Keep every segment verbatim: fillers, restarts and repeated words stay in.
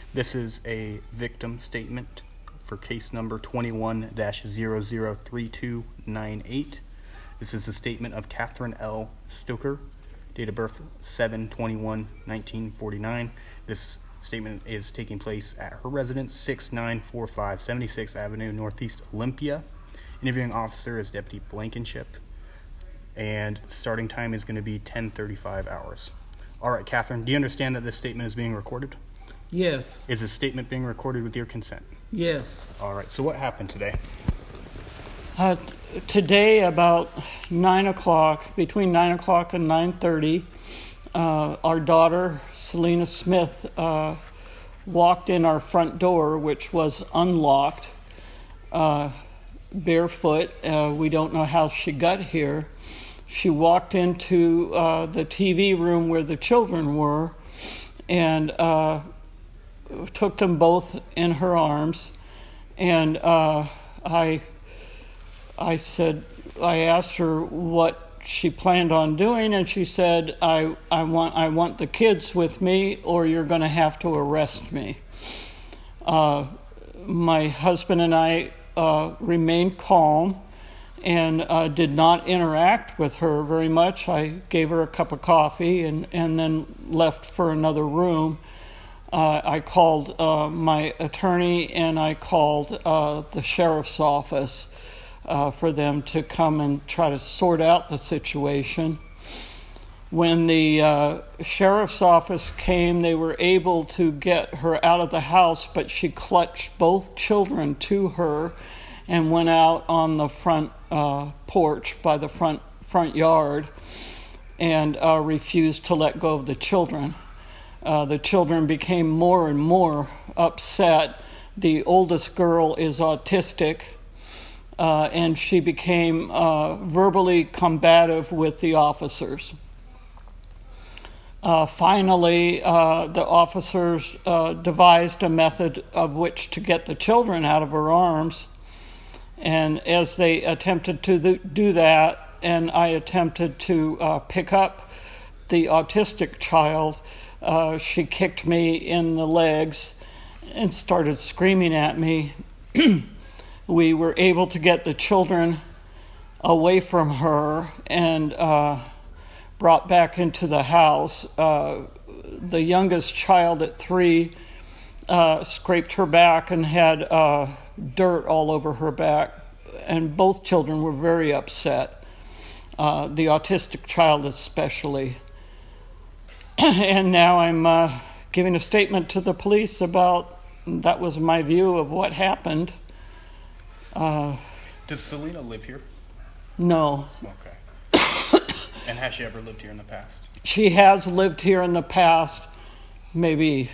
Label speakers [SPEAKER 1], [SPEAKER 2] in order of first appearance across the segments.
[SPEAKER 1] This is a victim statement for case number twenty-one dash zero zero three two nine eight. This is a statement of Catherine L. Stoker, date of birth seven twenty-one nineteen forty-nine. This statement is taking place at her residence, six nine four five seventy-sixth Avenue, Northeast Olympia. Interviewing officer is Deputy Blankenship, and starting time is going to be ten thirty-five hours. All right, Catherine, do you understand that this statement is being recorded?
[SPEAKER 2] Yes.
[SPEAKER 1] Is this statement being recorded with your consent?
[SPEAKER 2] Yes.
[SPEAKER 1] All right, so what happened today?
[SPEAKER 2] Uh, t- today, about nine o'clock, between nine o'clock and nine thirty, uh, our daughter, Selena Smith, uh, walked in our front door, which was unlocked, uh, barefoot. Uh, we don't know how she got here. She walked into uh, the T V room where the children were and uh, took them both in her arms. And uh, I, I said, I asked her what she planned on doing, and she said, I, I want, I want the kids with me, or you're going to have to arrest me. Uh, my husband and I uh, remained calm and uh, did not interact with her very much. I gave her a cup of coffee and, and then left for another room. Uh, I called uh, my attorney and I called uh, the sheriff's office uh, for them to come and try to sort out the situation. When the uh, sheriff's office came, they were able to get her out of the house, but she clutched both children to her and went out on the front uh, porch by the front front yard and uh, refused to let go of the children. Uh, the children became more and more upset. The oldest girl is autistic, uh, and she became uh, verbally combative with the officers. Uh, finally, uh, the officers uh, devised a method of which to get the children out of her arms. And as they attempted to th- do that, and I attempted to uh, pick up the autistic child, uh, she kicked me in the legs and started screaming at me. We were able to get the children away from her and uh, brought back into the house. Uh, the youngest child at three uh, scraped her back and had uh, dirt all over her back, and both children were very upset, uh, the autistic child especially. And now I'm uh, giving a statement to the police about, that was my view of what happened. Uh,
[SPEAKER 1] Does Selena live here?
[SPEAKER 2] no.
[SPEAKER 1] Okay. And has she ever lived here in the past?
[SPEAKER 2] She has lived here in the past, maybe,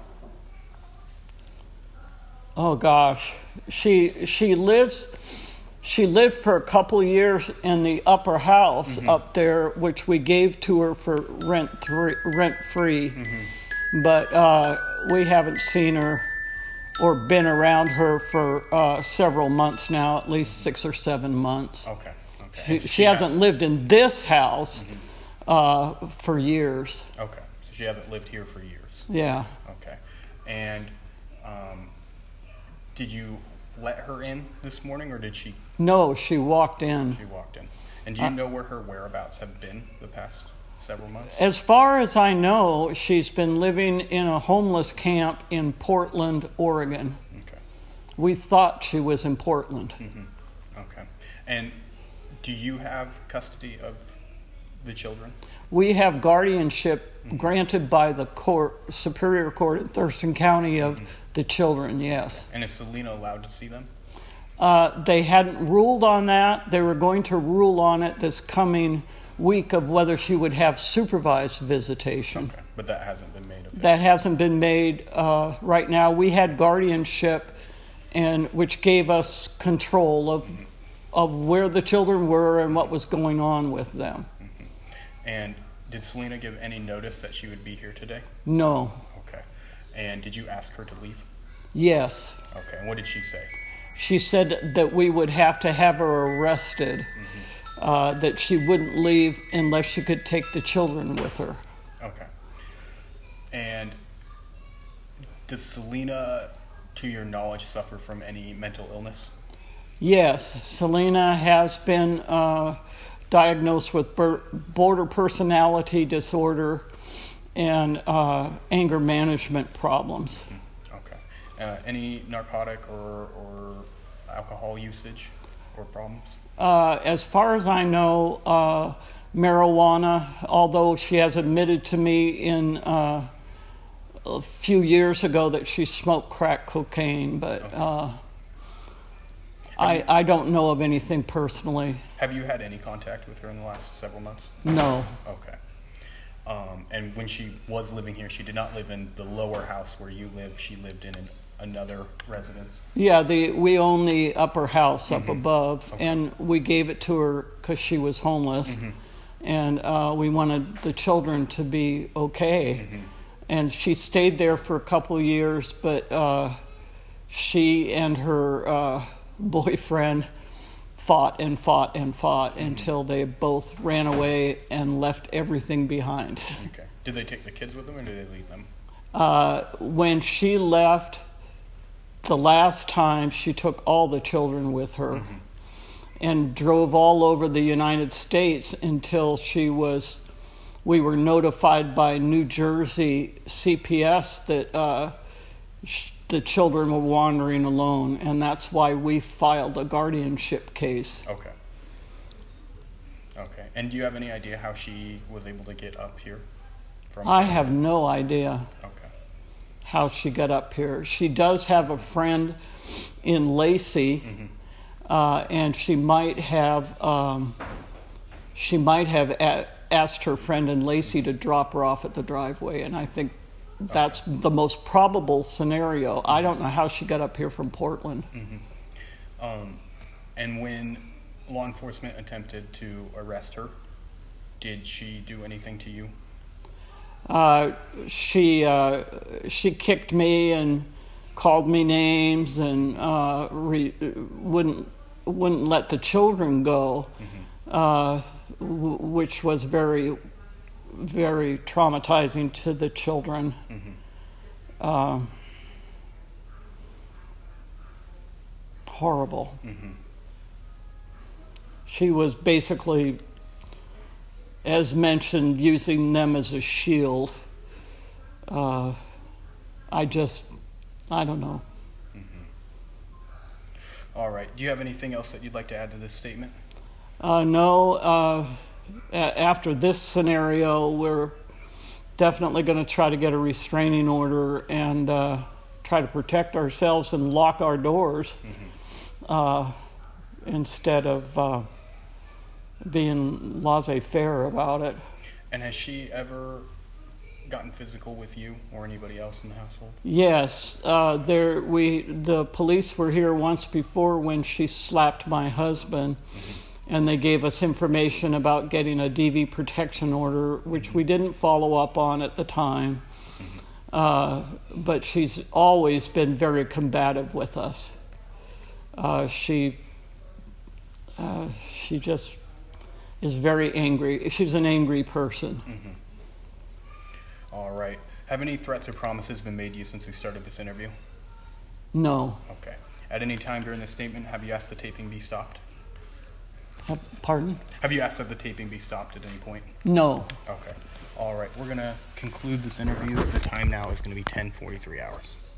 [SPEAKER 2] oh gosh, she she lives, she lived for a couple of years in the upper house mm-hmm. up there, which we gave to her for rent three, rent free, mm-hmm. but uh, we haven't seen her or been around her for uh, several months now, at least six or seven months.
[SPEAKER 1] Okay. okay.
[SPEAKER 2] She,
[SPEAKER 1] she,
[SPEAKER 2] she hasn't had... lived in this house mm-hmm. uh, for years.
[SPEAKER 1] Okay, so she hasn't lived here for years.
[SPEAKER 2] Yeah.
[SPEAKER 1] Okay, and um, did you let her in this morning, or did she?
[SPEAKER 2] No, she walked in.
[SPEAKER 1] She walked in. And do you uh, know where her whereabouts have been the past several months?
[SPEAKER 2] As far as I know, she's been living in a homeless camp in Portland, Oregon.
[SPEAKER 1] Okay.
[SPEAKER 2] We thought she was in Portland.
[SPEAKER 1] Mm-hmm. Okay. And do you have custody of the children?
[SPEAKER 2] We have guardianship mm-hmm. granted by the court, Superior Court in Thurston County of mm-hmm. the children, yes.
[SPEAKER 1] And is Selena allowed to see them?
[SPEAKER 2] Uh, they hadn't ruled on that. They were going to rule on it this coming week of whether she would have supervised visitation.
[SPEAKER 1] Okay, but that hasn't been made official.
[SPEAKER 2] That hasn't been made uh, right now. We had guardianship, and which gave us control of mm-hmm. of where the children were and what was going on with them.
[SPEAKER 1] Mm-hmm. And did Selena give any notice that she would be here today?
[SPEAKER 2] No.
[SPEAKER 1] Okay. And did you ask her to leave?
[SPEAKER 2] Yes.
[SPEAKER 1] Okay. And what did she say?
[SPEAKER 2] She said that we would have to have her arrested, mm-hmm. uh, that she wouldn't leave unless she could take the children with her.
[SPEAKER 1] Okay. And Does Selena, to your knowledge, suffer from any mental illness?
[SPEAKER 2] Yes, Selena has been uh, diagnosed with ber- border personality disorder and uh, anger management problems.
[SPEAKER 1] Okay. Uh, any narcotic or, or alcohol usage or problems?
[SPEAKER 2] Uh, as far as I know, uh, marijuana, although she has admitted to me in uh, a few years ago that she smoked crack cocaine, but
[SPEAKER 1] Okay.
[SPEAKER 2] uh, I, I don't know of anything personally.
[SPEAKER 1] Have you had any contact with her in the last several months?
[SPEAKER 2] No.
[SPEAKER 1] Okay. Um, and when she was living here, she did not live in the lower house where you live. She lived in an, another residence.
[SPEAKER 2] Yeah, the we own the upper house up
[SPEAKER 1] Mhm.
[SPEAKER 2] above,
[SPEAKER 1] Okay.
[SPEAKER 2] and we gave it to her because she was homeless,
[SPEAKER 1] Mhm.
[SPEAKER 2] and uh, we wanted the children to be okay.
[SPEAKER 1] Mhm.
[SPEAKER 2] And she stayed there for a couple of years, but uh, she and her uh, boyfriend fought and fought and fought
[SPEAKER 1] Mhm.
[SPEAKER 2] until they both ran away and left everything behind.
[SPEAKER 1] Okay. Did they take the kids with them, or did they leave them?
[SPEAKER 2] Uh, when she left the last time, she took all the children with her
[SPEAKER 1] Mhm.
[SPEAKER 2] and drove all over the United States until she was, we were notified by New Jersey C P S that uh, sh- the children were wandering alone, and that's why we filed a guardianship case.
[SPEAKER 1] Okay. Okay. And do you have any idea how she was able to get up here? From
[SPEAKER 2] I have no idea
[SPEAKER 1] Okay.
[SPEAKER 2] how she got up here. She does have a friend in Lacey,
[SPEAKER 1] Mhm.
[SPEAKER 2] uh, and she might have um, she might have a- asked her friend in Lacey to drop her off at the driveway, and I think that's the most probable scenario. I don't know how she got up here from Portland.
[SPEAKER 1] Mhm. Um, and when law enforcement attempted to arrest her, did she do anything to you?
[SPEAKER 2] Uh, she uh, she kicked me and called me names and uh, re- wouldn't wouldn't let the children go,
[SPEAKER 1] Mhm.
[SPEAKER 2] uh, w- which was very very traumatizing to the children.
[SPEAKER 1] Mhm.
[SPEAKER 2] Uh, horrible.
[SPEAKER 1] Mhm.
[SPEAKER 2] She was basically, as mentioned, using them as a shield. Uh, I just, I don't know.
[SPEAKER 1] All right. Do you have anything else that you'd like to add to this statement?
[SPEAKER 2] Uh, no, uh, a- after this scenario, we're definitely going to try to get a restraining order and uh, try to protect ourselves and lock our doors uh, instead of uh, being laissez-faire about it.
[SPEAKER 1] And has she ever gotten physical with you or anybody else in the household?
[SPEAKER 2] Yes, uh, there we the police were here once before when she slapped my husband, and they gave us information about getting a D V protection order, which we didn't follow up on at the time. Uh, but she's always been very combative with us. Uh, she uh, she just is very angry. She's an angry person.
[SPEAKER 1] Mhm. All right. Have any threats or promises been made to you since we started this interview?
[SPEAKER 2] No.
[SPEAKER 1] Okay. At any time during this statement, have you asked the taping be stopped?
[SPEAKER 2] Uh, Pardon?
[SPEAKER 1] Have you asked that the taping be stopped at any point?
[SPEAKER 2] No.
[SPEAKER 1] Okay. All right. We're going to conclude this interview. The time now is going to be ten forty-three hours.